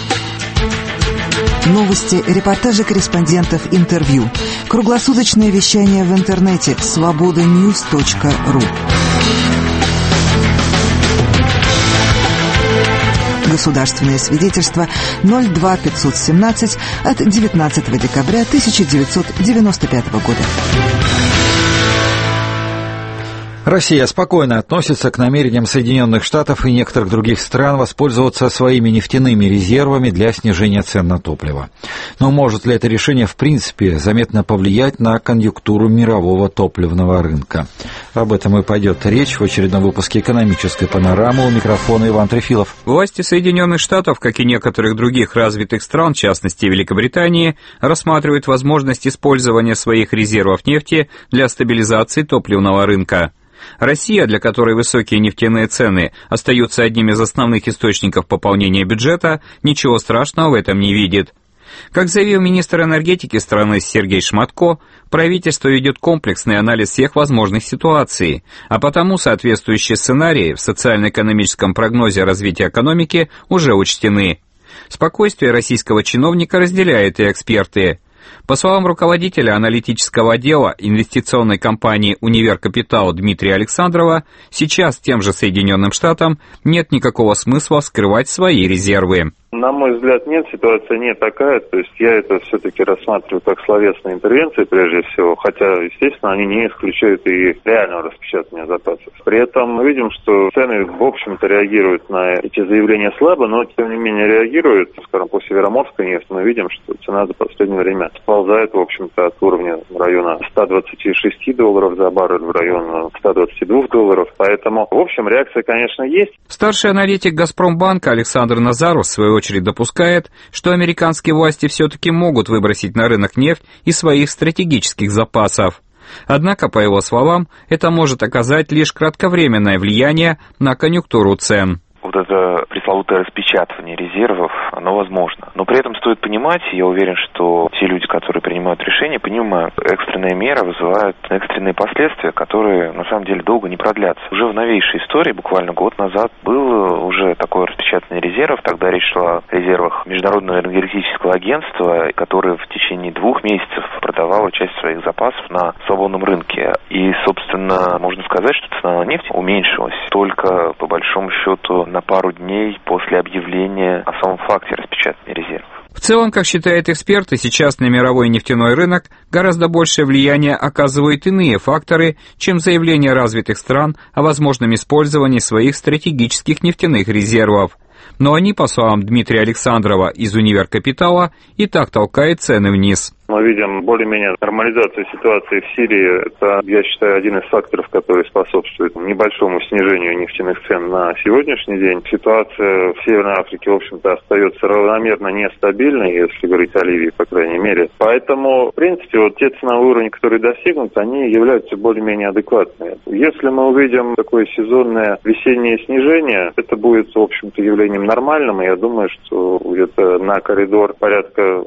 Новости, репортажи корреспондентов, интервью. Круглосуточное вещание в интернете svobodanews.ru. Государственное свидетельство 02517 от 19 декабря 1995 года. Россия спокойно относится к намерениям Соединенных Штатов и некоторых других стран воспользоваться своими нефтяными резервами для снижения цен на топливо. Но может ли это решение в принципе заметно повлиять на конъюнктуру мирового топливного рынка? Об этом и пойдет речь в очередном выпуске «Экономической панорамы». У микрофона Иван Трефилов. Власти Соединенных Штатов, как и некоторых других развитых стран, в частности Великобритании, рассматривают возможность использования своих резервов нефти для стабилизации топливного рынка. Россия, для которой высокие нефтяные цены остаются одним из основных источников пополнения бюджета, ничего страшного в этом не видит. Как заявил министр энергетики страны Сергей Шматко, правительство ведет комплексный анализ всех возможных ситуаций, а потому соответствующие сценарии в социально-экономическом прогнозе развития экономики уже учтены. Спокойствие российского чиновника разделяют и эксперты. По словам руководителя аналитического отдела инвестиционной компании «Универ Капитал» Дмитрия Александрова, сейчас тем же Соединенным Штатам нет никакого смысла скрывать свои резервы. На мой взгляд, нет, ситуация не такая, то есть я это все-таки рассматриваю как словесные интервенции прежде всего, хотя, естественно, они не исключают и реального распечатания запасов. При этом мы видим, что цены, в общем-то, реагируют на эти заявления слабо, но, тем не менее, реагируют. Скажем, по Североморской нефти мы видим, что цена за последнее время сползает, в общем-то, от уровня района $126 за баррель в район $122, поэтому, в общем, реакция, конечно, есть. Старший аналитик «Газпромбанка» Александр Назаров, в свою очередь, допускает, что американские власти все-таки могут выбросить на рынок нефть из своих стратегических запасов. Однако, по его словам, это может оказать лишь кратковременное влияние на конъюнктуру цен. Вот это пресловутое распечатывание резервов, оно возможно. Но при этом стоит понимать, я уверен, что те люди, которые принимают решения, понимают, экстренная мера вызывает экстренные последствия, которые на самом деле долго не продлятся. Уже в новейшей истории, буквально год назад, было уже такое распечатывание резервов. Тогда речь шла о резервах Международного энергетического агентства, которое в течение 2 месяцев продавало часть своих запасов на свободном рынке. И, собственно, можно сказать, что цена на нефть уменьшилась только, по большому счету, на пару дней после объявления о самом факте распечатания резервов. В целом, как считают эксперты, сейчас на мировой нефтяной рынок гораздо большее влияние оказывают иные факторы, чем заявления развитых стран о возможном использовании своих стратегических нефтяных резервов. Но они, по словам Дмитрия Александрова из «Универ Капитала», и так толкают цены вниз. Мы видим более-менее нормализацию ситуации в Сирии. Это, я считаю, один из факторов, который способствует небольшому снижению нефтяных цен на сегодняшний день. Ситуация в Северной Африке, в общем-то, остается равномерно нестабильной, если говорить о Ливии, по крайней мере. Поэтому, в принципе, вот те ценовые уровни, которые достигнуты, они являются более-менее адекватными. Если мы увидим такое сезонное весеннее снижение, это будет, в общем-то, явлением нормальным. И я думаю, что где-то на коридор порядка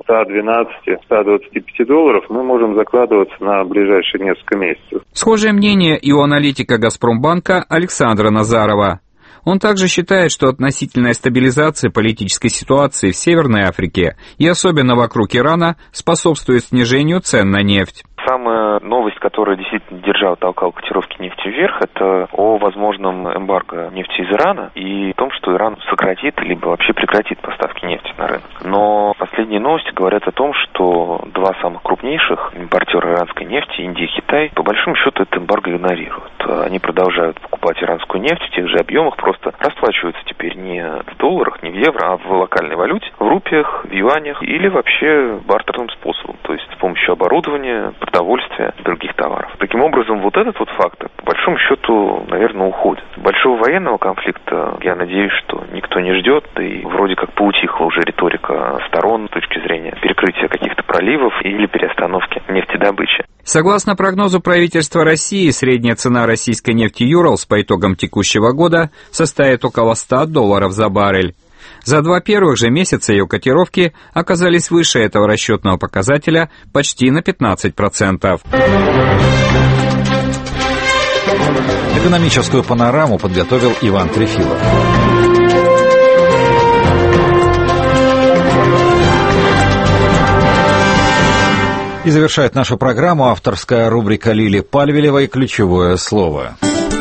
$112-125 мы можем закладываться на ближайшие несколько месяцев. Схожее мнение и у аналитика «Газпромбанка» Александра Назарова. Он также считает, что относительная стабилизация политической ситуации в Северной Африке и особенно вокруг Ирана способствует снижению цен на нефть. Самая новость, которая действительно толкала котировки нефти вверх, это о возможном эмбарго нефти из Ирана и о том, что Иран сократит либо вообще прекратит поставки нефти на рынок. Но последние новости говорят о том, что 2 самых крупнейших импортера иранской нефти, Индия и Китай, по большому счету это эмбарго игнорируют. они продолжают покупать иранскую нефть в тех же объемах, просто расплачиваются теперь не в долларах, не в евро, а в локальной валюте, в рупиях, в юанях или вообще бартерным способом, то есть с помощью оборудования, продовольствия, других товаров. Таким образом, вот этот вот фактор, по большому счету, наверное, уходит. Большого военного конфликта, я надеюсь, что никто не ждет, и вроде как поутихла уже риторика сторон с точки зрения перекрытия каких-то проливов или переостановки нефтедобычи. Согласно прогнозу правительства России, средняя цена российской нефти «Юралс» по итогам текущего года составит около $100 за баррель. За 2 первых же месяца ее котировки оказались выше этого расчетного показателя почти на 15%. Экономическую панораму подготовил Иван Трефилов. И завершает нашу программу авторская рубрика Лили Пальвелевой «Ключевое слово».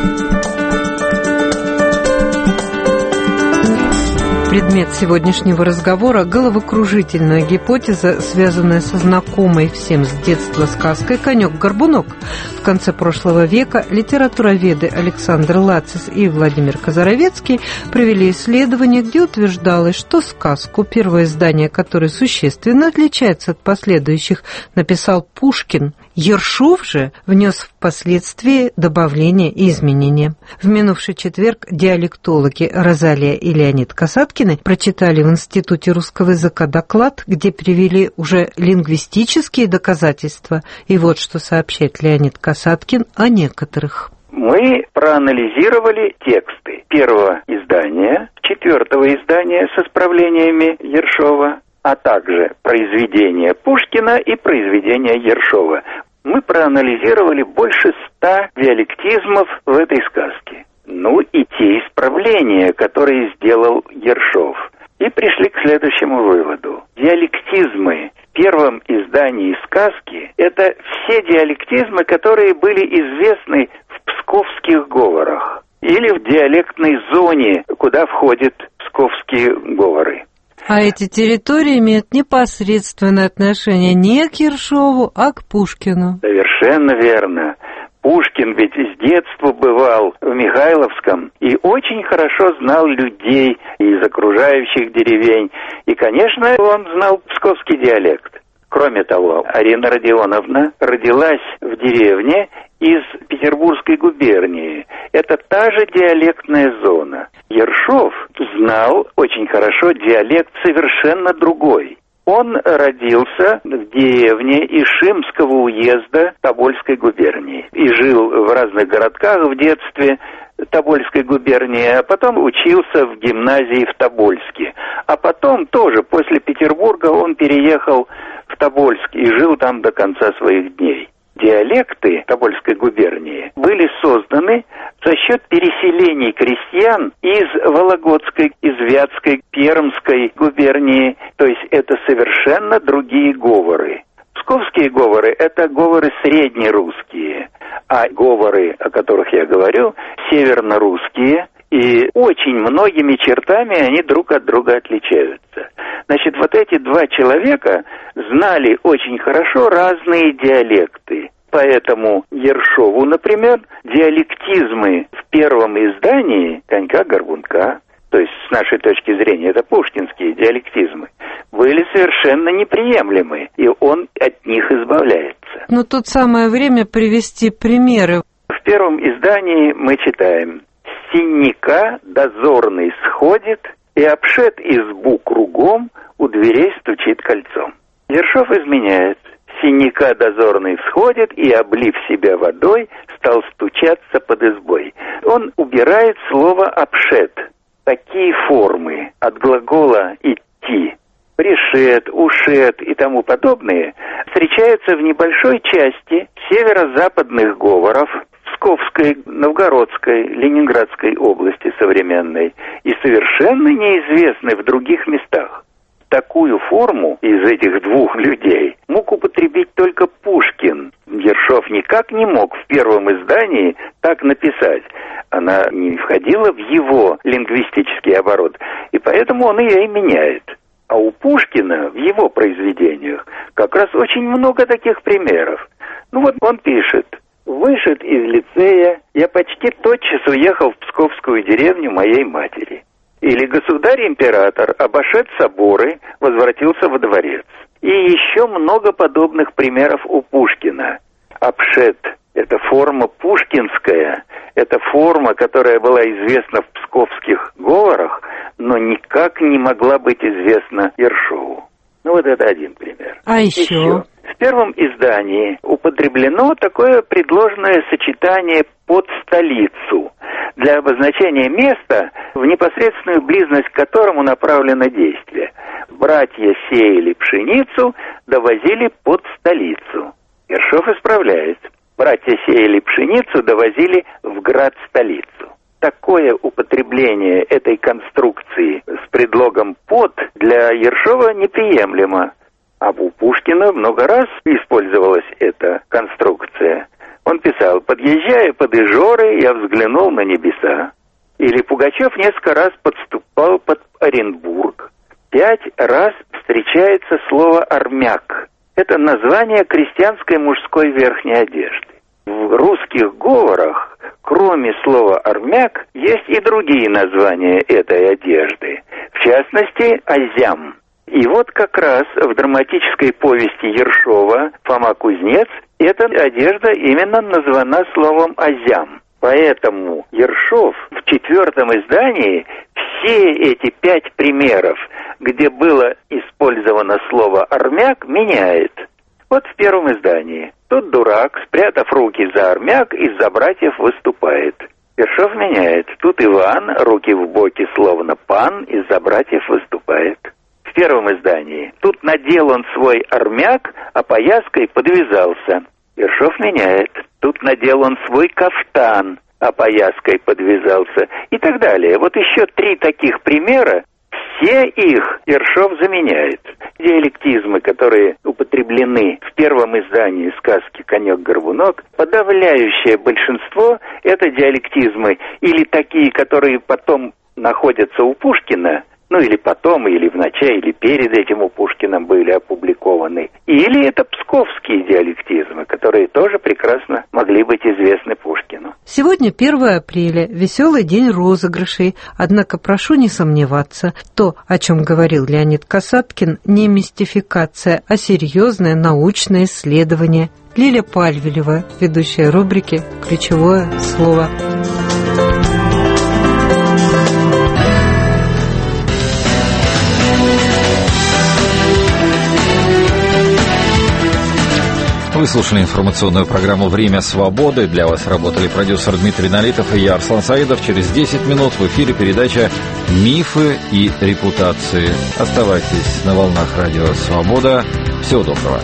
Предмет сегодняшнего разговора – головокружительная гипотеза, связанная со знакомой всем с детства сказкой «Конек-горбунок». В конце прошлого века литературоведы Александр Лацис и Владимир Казаровецкий провели исследование, где утверждалось, что сказку, первое издание которой существенно отличается от последующих, написал Пушкин. Ершов же внес впоследствии добавления и изменения. В минувший четверг диалектологи Розалия и Леонид Касаткины прочитали в Институте русского языка доклад, где привели уже лингвистические доказательства. И вот что сообщает Леонид Касаткин о некоторых. Мы проанализировали тексты первого издания, 4-го издания с исправлениями Ершова, а также произведения Пушкина и произведения Ершова. Мы проанализировали больше 100 диалектизмов в этой сказке. Ну и те исправления, которые сделал Ершов. И пришли к следующему выводу. Диалектизмы в первом издании сказки – это все диалектизмы, которые были известны в псковских говорах или в диалектной зоне, куда входят псковские говоры. А эти территории имеют непосредственное отношение не к Ершову, а к Пушкину. Совершенно верно. Пушкин ведь с детства бывал в Михайловском и очень хорошо знал людей из окружающих деревень. И, конечно, он знал псковский диалект. Кроме того, Арина Родионовна родилась в деревне из Петербургской губернии. Это та же диалектная зона. Ершов знал очень хорошо диалект совершенно другой. Он родился в деревне Ишимского уезда Тобольской губернии и жил в разных городках в детстве Тобольской губернии, а потом учился в гимназии в Тобольске. А потом тоже после Петербурга он переехал в Тобольск и жил там до конца своих дней. Диалекты Тобольской губернии были созданы за счет переселений крестьян из Вологодской, из Вятской, Пермской губернии. То есть это совершенно другие говоры. Псковские говоры – это говоры среднерусские, а говоры, о которых я говорю, севернорусские. И очень многими чертами они друг от друга отличаются. Значит, вот эти 2 человека знали очень хорошо разные диалекты. Поэтому Ершову, например, диалектизмы в первом издании «Конька-горбунка», то есть с нашей точки зрения это пушкинские диалектизмы, были совершенно неприемлемы, и он от них избавляется. Но тут самое время привести примеры. В первом издании мы читаем: «С синяка дозорный сходит, и обшед избу кругом, у дверей стучит кольцом». Ершов изменяет. «Синяка дозорный всходит, и, облив себя водой, стал стучаться под избой». Он убирает слово «обшед». Такие формы от глагола «идти», «пришед», «ушед» и тому подобные встречаются в небольшой части северо-западных говоров Псковской, Новгородской, Ленинградской области современной и совершенно неизвестны в других местах. Такую форму из этих 2 людей мог употребить только Пушкин. Ершов никак не мог в первом издании так написать. Она не входила в его лингвистический оборот, и поэтому он ее и меняет. А у Пушкина в его произведениях как раз очень много таких примеров. Ну вот он пишет: «В вышед из лицея, я почти тотчас уехал в псковскую деревню моей матери. Или государь-император, обошед соборы, возвратился во дворец. И еще много подобных примеров у Пушкина. Обшед – это форма пушкинская, это форма, которая была известна в псковских говорах, но никак не могла быть известна Ершову. Ну вот это один пример. А еще? В первом издании употреблено такое предложенное сочетание «под столицу» для обозначения места, в непосредственную близость к которому направлено действие. Братья сеяли пшеницу, довозили под столицу. Ершов исправляет. Братья сеяли пшеницу, довозили в град-столицу. Такое употребление этой конструкции с предлогом «под» для Ершова неприемлемо. А у Пушкина много раз использовалась эта конструкция. Он писал: «Подъезжая под Ижоры, я взглянул на небеса». Или Пугачев несколько раз подступал под Оренбург. 5 раз встречается слово «армяк». Это название крестьянской мужской верхней одежды. В русских говорах, кроме слова «армяк», есть и другие названия этой одежды. В частности, «азям». И вот как раз в драматической повести Ершова «Фома Кузнец» эта одежда именно названа словом «азям». Поэтому Ершов в 4-м издании все эти 5 примеров, где было использовано слово «армяк», меняет. Вот в 1-м издании. Тут дурак, спрятав руки за армяк, из-за братьев выступает. Ершов меняет. Тут Иван, руки в боки, словно пан, из-за братьев выступает. В 1-м издании. Тут надел он свой армяк, а пояской подвязался. Ершов меняет. Тут надел он свой кафтан, а пояской подвязался. И так далее. Вот еще 3 таких примера. Все их Ершов заменяет. Диалектизмы, которые употреблены в 1-м издании сказки «Конек-горбунок», подавляющее большинство – это диалектизмы или такие, которые потом находятся у Пушкина, ну или потом, или в начале, или перед этим у Пушкина были опубликованы. Или это псковские диалектизмы, которые тоже прекрасно могли быть известны Пушкину. Сегодня 1 апреля, веселый день розыгрышей. Однако прошу не сомневаться, то, о чем говорил Леонид Касаткин, не мистификация, а серьезное научное исследование. Лиля Пальвелева, ведущая рубрики «Ключевое слово». Вы слушали информационную программу «Время свободы». Для вас работали продюсер Дмитрий Налитов и я, Арслан Саидов. Через 10 минут в эфире передача «Мифы и репутации». Оставайтесь на волнах радио «Свобода». Всего доброго.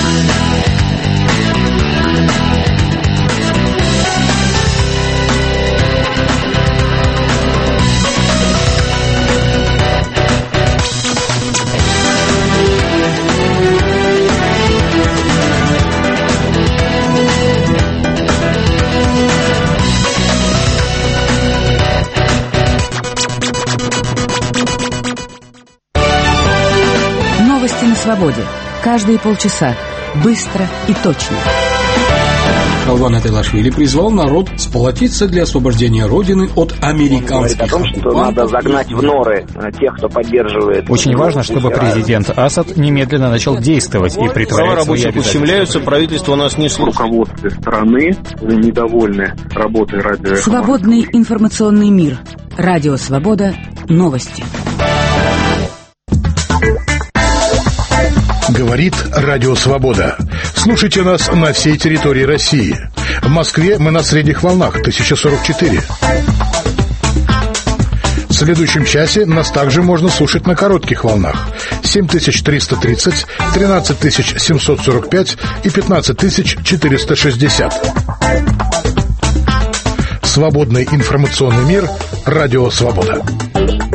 Свободе. Каждые полчаса. Быстро и точно. Рауан Атилашвили призвал народ сплотиться для освобождения Родины от американских оккупантов. Говорит о том, что надо загнать в норы тех, кто поддерживает. Очень важно, чтобы президент Асад немедленно начал действовать и притворять свои обязательства. Права рабочих ущемляются, правительство нас не слушает. Руководство страны недовольны работой радио. Свободный информационный мир. Радио Свобода. Новости. Говорит Радио Свобода. Слушайте нас на всей территории России. В Москве мы на средних волнах 1044. В следующем часе нас также можно слушать на коротких волнах 7330, 13745 и 15460. Свободный информационный мир. Радио Свобода.